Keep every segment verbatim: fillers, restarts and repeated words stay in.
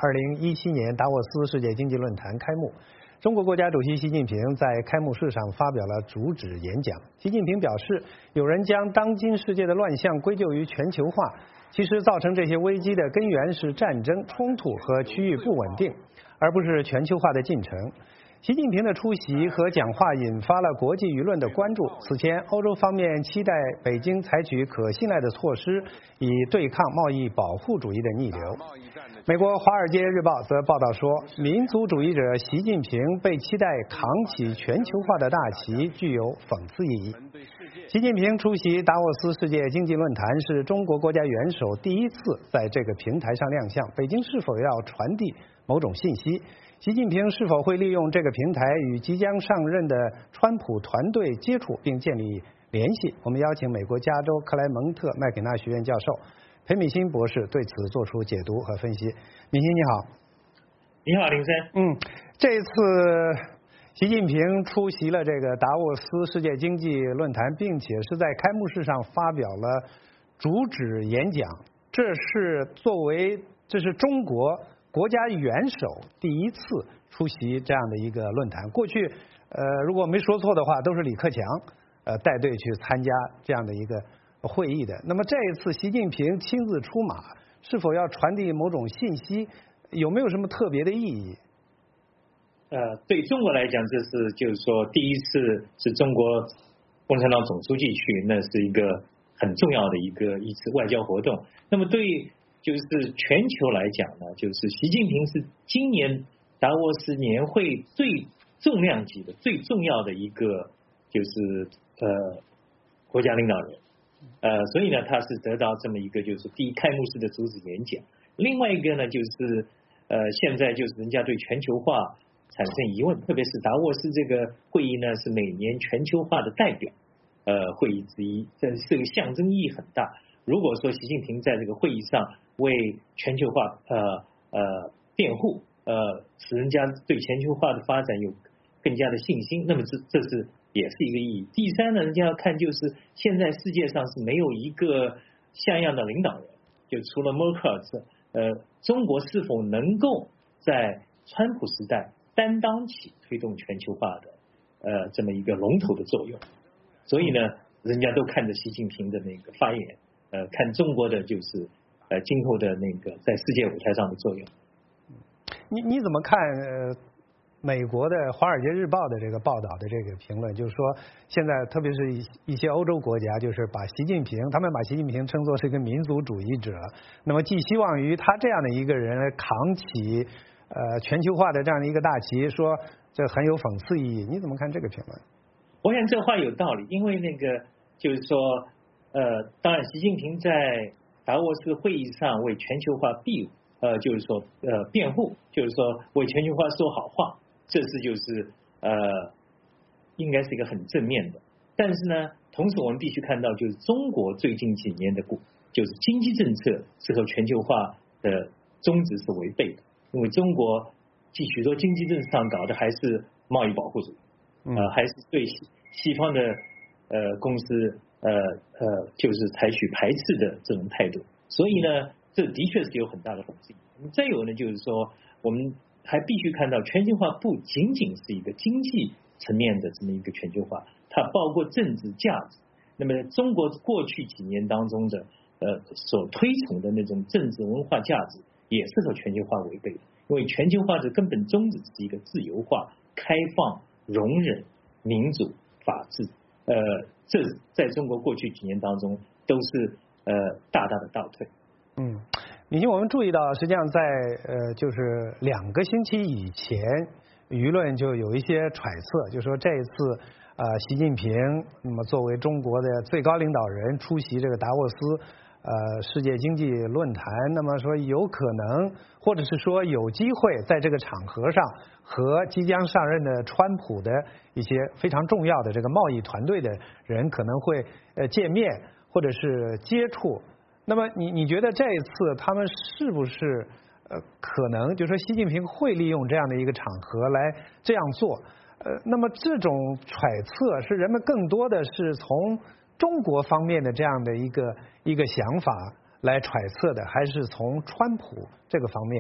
二零一七年达沃斯世界经济论坛开幕，中国国家主席习近平在开幕式上发表了主旨演讲。习近平表示，有人将当今世界的乱象归咎于全球化，其实造成这些危机的根源是战争、冲突和区域不稳定，而不是全球化的进程。习近平的出席和讲话引发了国际舆论的关注。此前，欧洲方面期待北京采取可信赖的措施，以对抗贸易保护主义的逆流。美国《华尔街日报》则报道说，民族主义者习近平被期待扛起全球化的大旗，具有讽刺意义。习近平出席达沃斯世界经济论坛是中国国家元首第一次在这个平台上亮相。北京是否要传递某种信息？习近平是否会利用这个平台与即将上任的川普团队接触并建立联系？我们邀请美国加州克莱蒙特麦肯纳学院教授裴敏欣博士对此做出解读和分析。敏欣你好。 你好，林森。 嗯，这次习近平出席了这个达沃斯世界经济论坛，并且是在开幕式上发表了主旨演讲。这是作为这是中国国家元首第一次出席这样的一个论坛。过去，呃，如果没说错的话，都是李克强呃带队去参加这样的一个会议的。那么这一次习近平亲自出马，是否要传递某种信息？有没有什么特别的意义？ 呃，对中国来讲，这是就是说第一次是中国共产党总书记去，那是一个很重要的一个一次外交活动。那么对就是全球来讲呢，就是习近平是今年达沃斯年会最重量级的、最重要的一个就是呃国家领导人，呃，所以呢，他是得到这么一个就是第一开幕式的主旨演讲。另外一个呢，就是呃现在就是人家对全球化产生疑问，特别是达沃斯这个会议呢，是每年全球化的代表呃会议之一，这这个象征意义很大。如果说习近平在这个会议上为全球化呃呃辩护，呃使人家对全球化的发展有更加的信心，那么这这是也是一个意义。第三呢，人家要看就是现在世界上是没有一个像样的领导人，就除了默克尔之呃，中国是否能够在川普时代担当起推动全球化的呃这么一个龙头的作用？所以呢，人家都看着习近平的那个发言，呃，看中国的就是呃今后的那个在世界舞台上的作用。 你你怎么看呃美国的《华尔街日报》的这个报道的这个评论？就是说，现在特别是一一些欧洲国家，就是把习近平，他们把习近平称作是一个民族主义者，那么寄希望于他这样的一个人来扛起呃全球化的这样的一个大旗，说这很有讽刺意义。你怎么看这个评论？ 我想这话有道理，因为那个就是说，呃，当然，习近平在达沃斯会议上为全球化庇呃，就是说呃辩护，就是说为全球化说好话，这是就是呃应该是一个很正面的。但是呢，同时我们必须看到，就是中国最近几年的股，就是经济政策是和全球化的宗旨是违背的，因为中国继许多经济政策上搞的还是贸易保护主义。呃，还是对西西方的呃公司呃呃，就是采取排斥的这种态度，所以呢，这的确是有很大的讽刺意义。再有呢，就是说，我们还必须看到，全球化不仅仅是一个经济层面的这么一个全球化，它包括政治价值。那么，中国过去几年当中的呃所推崇的那种政治文化价值，也是和全球化违背的，因为全球化的根本宗旨是一个自由化、开放、容忍、民主、法治，呃，这在中国过去几年当中都是呃大大的倒退。 嗯，李欣，我们注意到，实际上在呃就是两个星期以前，舆论就有一些揣测，就说这一次啊、呃，习近平那么作为中国的最高领导人出席这个达沃斯呃世界经济论坛，那么说有可能，或者是说有机会在这个场合上和即将上任的川普的一些非常重要的这个贸易团队的人可能会呃见面或者是接触。那么你你觉得这一次他们是不是呃可能就是说习近平会利用这样的一个场合来这样做？呃，那么这种揣测是人们更多的是从中国方面的这样的一个一个想法来揣测的，还是从川普这个方面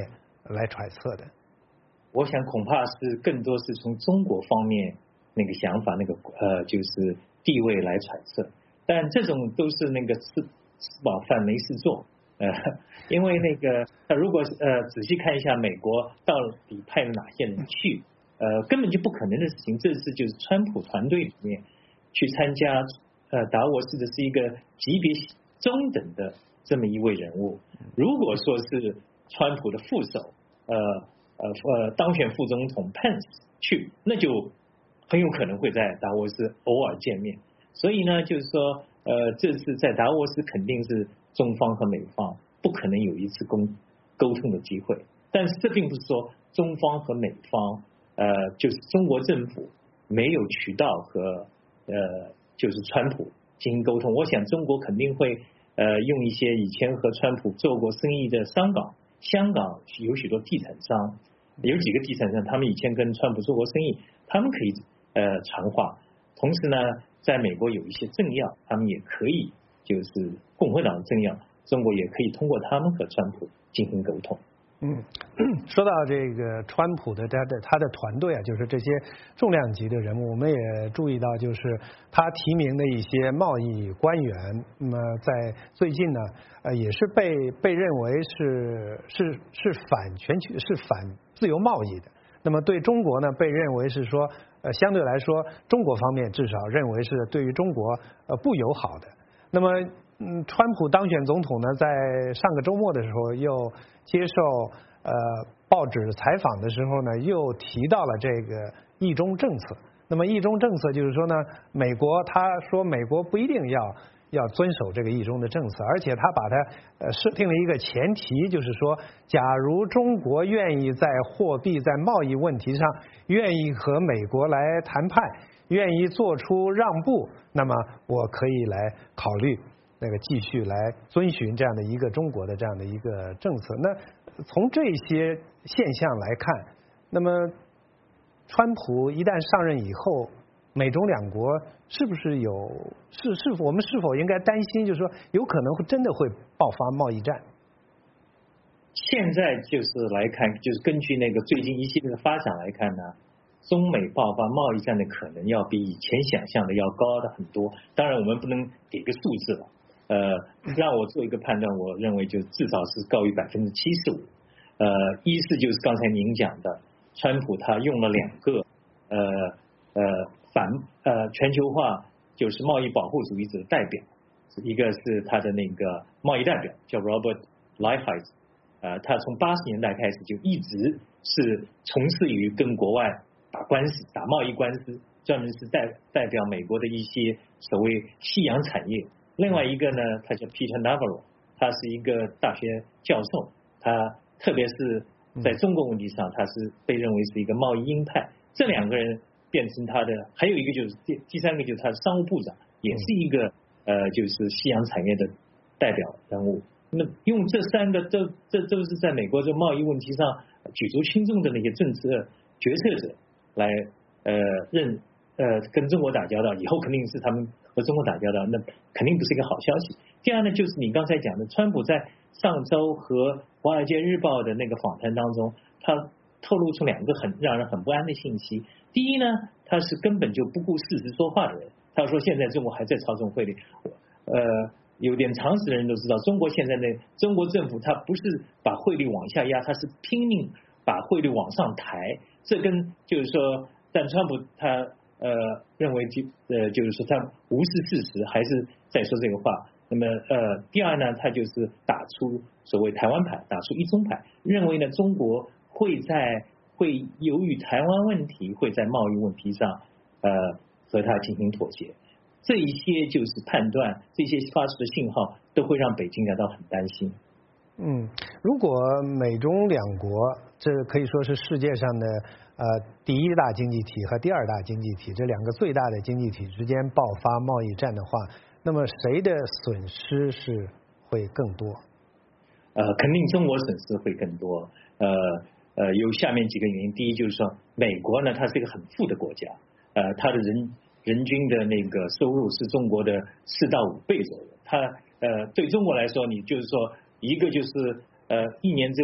来揣测的？ 我想恐怕是更多是从中国方面那个想法，那个呃就是地位来揣测，但这种都是那个吃吃饱饭没事做，呃，因为那个他如果呃仔细看一下美国到底派了哪些人去，呃根本就不可能的事情。这次就是川普团队里面去参加呃达沃斯的是一个级别中等的这么一位人物，如果说是川普的副手，呃。呃呃，当选副总统 Pence 去，那就很有可能会在达沃斯偶尔见面。所以呢，就是说，呃，这次在达沃斯肯定是中方和美方不可能有一次沟沟通的机会。但是这并不是说中方和美方，呃，就是中国政府没有渠道和呃，就是川普进行沟通。我想中国肯定会呃用一些以前和川普做过生意的商港。香港有许多地产商，有几个地产商，他们以前跟川普做过生意，他们可以呃传话。同时呢，在美国有一些政要，他们也可以，就是共和党政要，中国也可以通过他们和川普进行沟通。 嗯，说到这个川普的他的他的团队啊，就是这些重量级的人物，我们也注意到，就是他提名的一些贸易官员，那么在最近呢，呃，也是被被认为是是是反全球是反自由贸易的。那么对中国呢，被认为是说，呃，相对来说，中国方面至少认为是对于中国呃不友好的。那么，嗯，川普当选总统呢，在上个周末的时候又接受呃报纸采访的时候呢，又提到了这个一中政策。那么一中政策就是说呢，美国他说美国不一定要要遵守这个一中的政策，而且他把它呃设定了一个前提，就是说，假如中国愿意在货币在贸易问题上愿意和美国来谈判，愿意做出让步，那么我可以来考虑那个继续来遵循这样的一个中国的这样的一个政策。那从这些现象来看，那么川普一旦上任以后，美中两国是不是有是是否我们是否应该担心，就是说有可能会真的会爆发贸易战？ 现在就是来看，就是根据那个最近一系列的发展来看呢，中美爆发贸易战的可能要比以前想象的要高的很多。当然我们不能给个数字了，呃，让我做一个判断，我认为就至少是高于百分之七十五。呃，一是就是刚才您讲的，川普他用了两个呃呃反呃全球化就是贸易保护主义者的代表，一个是他的那个贸易代表叫 Robert Lighthizer， 呃，他从八十年代开始就一直是从事于跟国外打官司、打贸易官司，专门是代代表美国的一些所谓夕阳产业。另外一个呢，他叫 Peter Navarro， 他是一个大学教授，他特别是在中国问题上，他是被认为是一个贸易鹰派。这两个人变成他的，还有一个就是第第三个就是他的商务部长，也是一个呃就是夕阳产业的代表人物。那用这三个都这都是在美国这贸易问题上举足轻重的那些政策决策者来呃认呃跟中国打交道，以后肯定是他们和中国打交道，那肯定不是一个好消息。第二呢，就是你刚才讲的，川普在上周和《华尔街日报》的那个访谈当中，他透露出两个很让人很不安的信息。第一呢，他是根本就不顾事实说话的人。他说现在中国还在操纵汇率，呃，有点常识的人都知道，中国现在的中国政府他不是把汇率往下压，他是拼命把汇率往上抬。这跟就是说，但川普他呃认为就呃就是说他无视事实，还是在说这个话。那么呃，第二呢，他就是打出所谓台湾牌，打出一中牌，认为呢中国会在会由于台湾问题会在贸易问题上呃和他进行妥协。这一些就是判断，这些发出的信号都会让北京感到很担心。 嗯，如果美中两国，这可以说是世界上的呃第一大经济体和第二大经济体这两个最大的经济体之间爆发贸易战的话，那么谁的损失是会更多？ 呃，肯定中国损失会更多。呃呃，有下面几个原因。第一就是说，美国呢，它是一个很富的国家，呃，它的人人均的那个收入是中国的四到五倍左右。它呃对中国来说，你就是说一个就是呃一年只有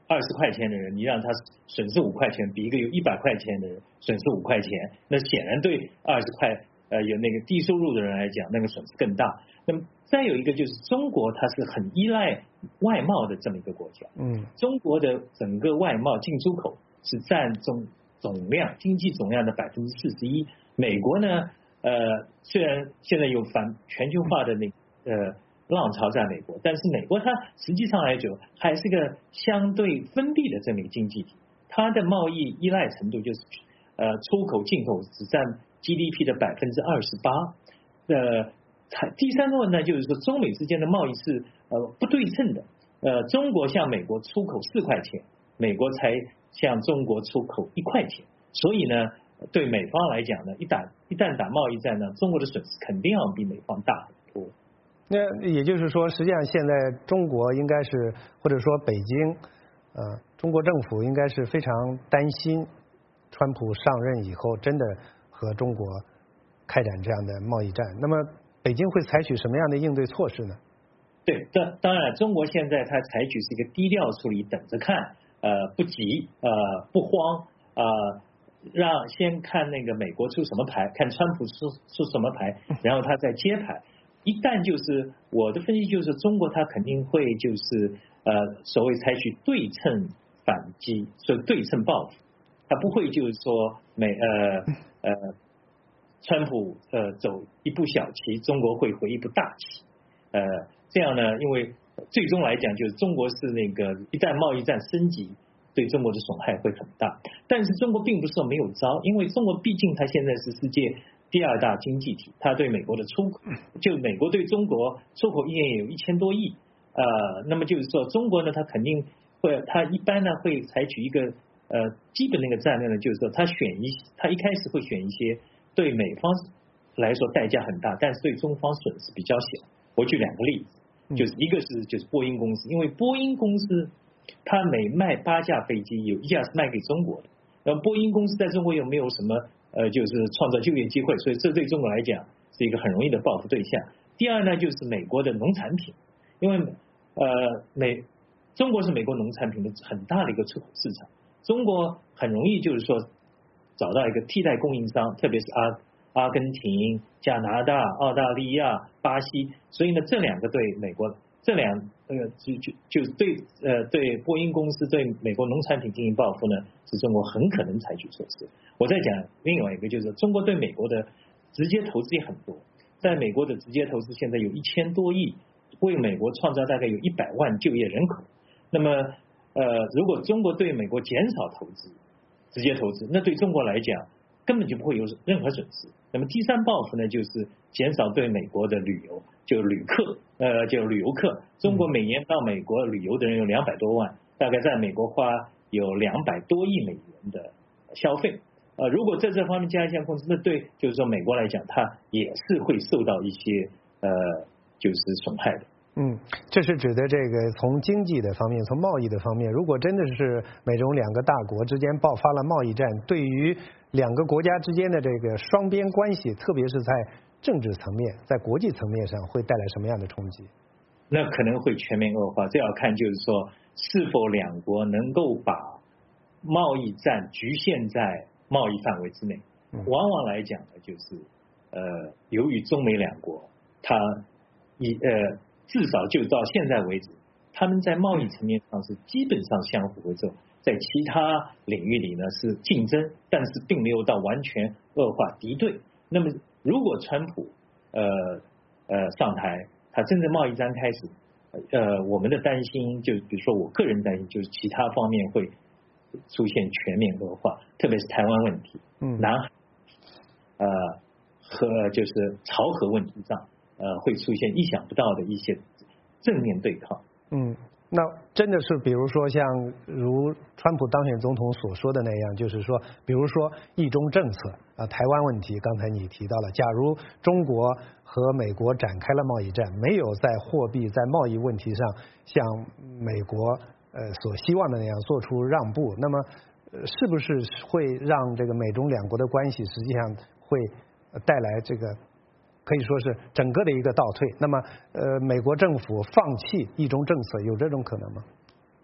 二十块钱的人，你让他损失五块钱，比一个有一百块钱的人损失五块钱，那显然对二十块呃有那个低收入的人来讲，那个损失更大。那么再有一个就是中国，它是很依赖外贸的这么一个国家。 嗯， 中国的整个外贸进出口是占总总量经济总量的百分之四十一。美国呢，呃，虽然现在有反全球化的那呃。浪潮在美国，但是美国它实际上来讲还是个相对封闭的这么一个经济体，它的贸易依赖程度就是呃出口进口只占 G D P 的百分之二十八。呃，第三个呢就是说中美之间的贸易是呃不对称的，呃中国向美国出口四块钱，美国才向中国出口一块钱，所以呢对美方来讲呢，一打一旦打贸易战呢，中国的损失肯定要比美方大很多。 那也就是说，实际上现在中国应该是，或者说北京，呃，中国政府应该是非常担心，川普上任以后真的和中国开展这样的贸易战。那么，北京会采取什么样的应对措施呢？ 对，当当然，中国现在它采取是一个低调处理，等着看，呃，不急，呃，不慌，呃，让先看那个美国出什么牌，看川普出出什么牌，然后他再接牌。一旦就是我的分析就是中国它肯定会就是呃所谓采取对称反击，所以对称报复，它不会就是说美呃呃川普呃走一步小棋，中国会回一步大棋，呃这样呢，因为最终来讲就是中国是那个一旦贸易战升级，对中国的损害会很大，但是中国并不是说没有招，因为中国毕竟它现在是世界第二大经济体，它对美国的出口，就美国对中国出口一年也有一千多亿，呃，那么就是说中国呢，它肯定会，它一般呢会采取一个呃基本的一个战略呢，就是说它选一，它一开始会选一些对美方来说代价很大，但是对中方损失比较小。我举两个例子，就是一个是就是波音公司，因为波音公司它每卖八架飞机，有一架是卖给中国的，然后波音公司在中国有没有什么？呃，就是创造就业机会，所以这对中国来讲是一个很容易的报复对象。第二呢，就是美国的农产品，因为呃美中国是美国农产品的很大的一个出口市场，中国很容易就是说找到一个替代供应商，特别是阿阿根廷、加拿大、澳大利亚、巴西，所以呢，这两个对美国这两呃就就就对呃对波音公司对美国农产品进行报复呢，是中国很可能采取措施。我再讲另外一个，就是中国对美国的直接投资也很多，在美国的直接投资现在有一千多亿，为美国创造大概有一百万就业人口。那么呃，如果中国对美国减少投资，直接投资，那对中国来讲根本就不会有任何损失。那么第三报复呢，就是减少对美国的旅游，就旅客，呃，就旅游客。中国每年到美国旅游的人有两百多万，大概在美国花有两百多亿美元的消费。呃，如果在这方面加一项控制，那对就是说美国来讲，它也是会受到一些呃就是损害的。 嗯，这是指的这个从经济的方面，从贸易的方面，如果真的是美中两个大国之间爆发了贸易战，对于两个国家之间的这个双边关系，特别是在政治层面、在国际层面上，会带来什么样的冲击？ 那可能会全面恶化，这要看就是说是否两国能够把贸易战局限在贸易范围之内。往往来讲呢，就是呃，由于中美两国，它以呃。至少就到现在为止，他们在贸易层面上是基本上相互合作，在其他领域里呢是竞争，但是并没有到完全恶化敌对。那么，如果川普呃呃上台，他真正贸易战开始，呃，我们的担心就比如说我个人担心就是其他方面会出现全面恶化，特别是台湾问题， 嗯， 南海呃和就是朝核问题上。呃，会出现意想不到的一些正面对抗。 嗯，那真的是，比如说像如川普当选总统所说的那样，就是说，比如说一中政策啊，台湾问题，刚才你提到了，假如中国和美国展开了贸易战，没有在货币、在贸易问题上像美国呃所希望的那样做出让步，那么呃是不是会让这个美中两国的关系实际上会带来这个？可以说是整个的一个倒退。那么，呃，美国政府放弃一中政策，有这种可能吗？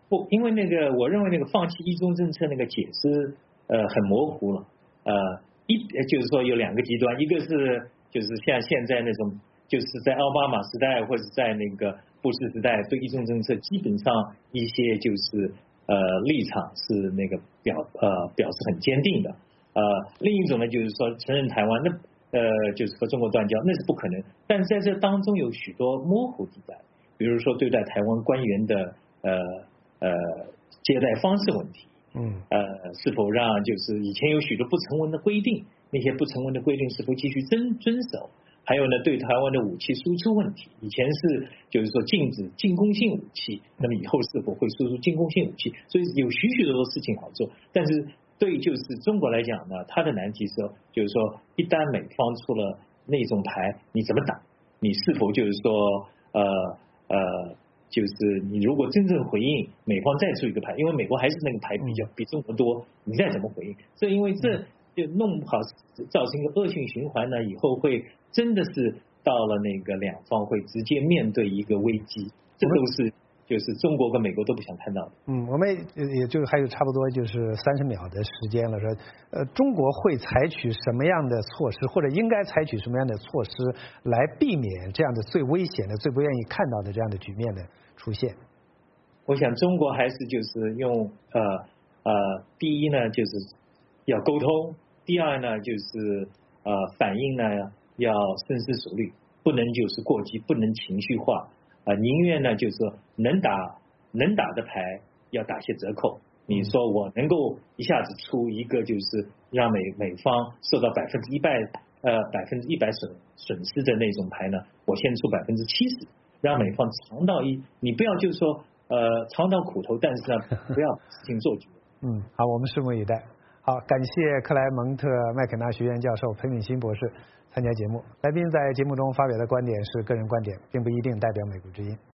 不，因为那个我认为那个放弃一中政策那个解释呃很模糊了，呃一就是说有两个极端，一个是就是像现在那种就是在奥巴马时代或者在那个布什时代对一中政策基本上一些就是呃立场是那个表呃表示很坚定的，呃另一种呢就是说承认台湾，那呃就是和中国断交那是不可能，但是在这当中有许多模糊地带，比如说对待台湾官员的呃呃接待方式问题， 嗯呃是否让就是以前有许多不成文的规定，那些不成文的规定是否继续遵遵守？还有呢，对台湾的武器输出问题，以前是就是说禁止进攻性武器，那么以后是否会输出进攻性武器？所以有许许多多事情好做，但是对就是中国来讲呢，它的难题是就是说，一旦美方出了那种牌，你怎么打？你是否就是说呃呃，就是你如果真正回应美方再出一个牌，因为美国还是那个牌比较比中国多，你再怎么回应？这因为这就弄不好造成一个恶性循环呢，以后会真的是到了那个两方会直接面对一个危机，这都是就是中国跟美国都不想看到的。 嗯，我们也就还有差不多就是三十秒的时间了，说呃中国会采取什么样的措施，或者应该采取什么样的措施来避免这样的最危险的、最不愿意看到的这样的局面的出现？ 我想中国还是就是用呃呃，第一呢就是要沟通，第二呢就是呃反应呢要深思熟虑，不能就是过激，不能情绪化啊、呃，宁愿呢就是说能打能打的牌要打些折扣。你说我能够一下子出一个就是让美美方受到百分之一百呃百分之一百损损失的那种牌呢，我先出百分之七十，让美方尝到一，你不要就是说呃尝到苦头，但是呢不要事情做绝。 嗯，好，我们拭目以待。好，感谢克莱蒙特麦肯纳学院教授裴敏欣博士参加节目。来宾在节目中发表的观点是个人观点，并不一定代表美国之音。